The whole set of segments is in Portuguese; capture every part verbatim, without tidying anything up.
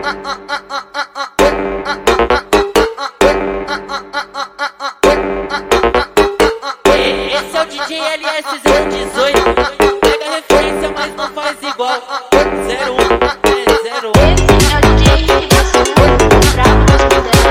Esse é o D J L S zero dezoito. Pega a referência, mas não faz igual. zero um, é zero um. Esse é o D J Rivação, bravo das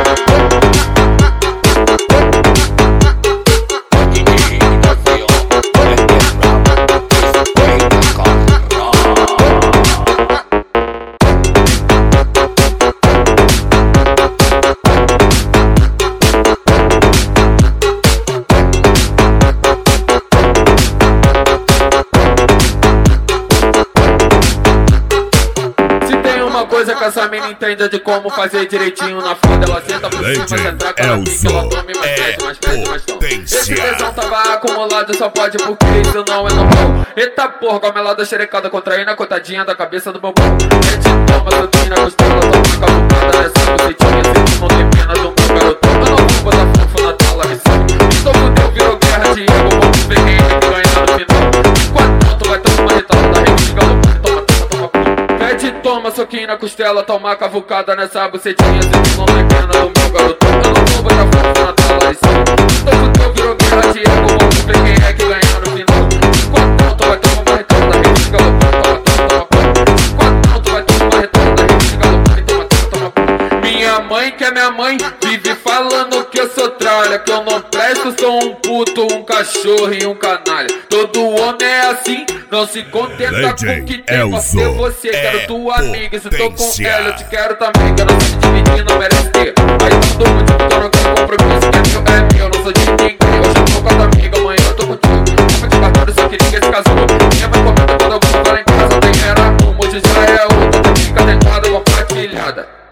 coisa que essa mina entenda de como fazer direitinho na foda. Ela senta por cima, centrar com ela pique, ela tome mais pede, mais pede, mais toma. Esse tesão tava acumulado, só pode porque isso não é normal. Eita porra, como ela dá xerecada, contraindo a cotadinha da cabeça do meu pau. Mete toma, doutrina, costela, toma cavucada nessa bucetinha. Se não tem pena do meu garotão, eu não vou botar fofo na tela, me sabe. Então fudeu, virou guerra de ego, vamos ver quem é que ganha no final. Enquanto tu vai tomar uma retada da rede, galopando, toma, toma, toma, toma. Pede, toma, soquinho na costela, toma cavucada nessa bucetinha. Se não tem pena do meu garotão, eu não vou botar fofo na tela, me sabe. Então fudeu, virou guerra de ego, vamos ver quem é que ganha no final. Enquanto tu vai tomar uma retada da rede, galopando, toma, toma, toma, toma. Enquanto tu vai tomar uma retada da rede, galopando, toma, toma, toma, toma. Minha mãe, que é minha mãe, vive falando que eu sou tralha, que eu não presto, sou um puto, um cachorro e um canalha. Todo homem é assim, não se contenta com o que tem. Pra ser você, quero tua amiga, se tô com ela eu te quero também. Que eu não sou de dividir, não merece ter. Mas não tô muito, tô não quero compromisso, que é meu, é meu, eu não sou de ninguém. Hoje eu tô com a tua amiga, amanhã eu tô contigo. Tava de cartório, só queria que se casou. Minha mãe comenta quando eu vou lá em casa, tem era uma, hoje já é outra. Fica dentada, uma partilhada.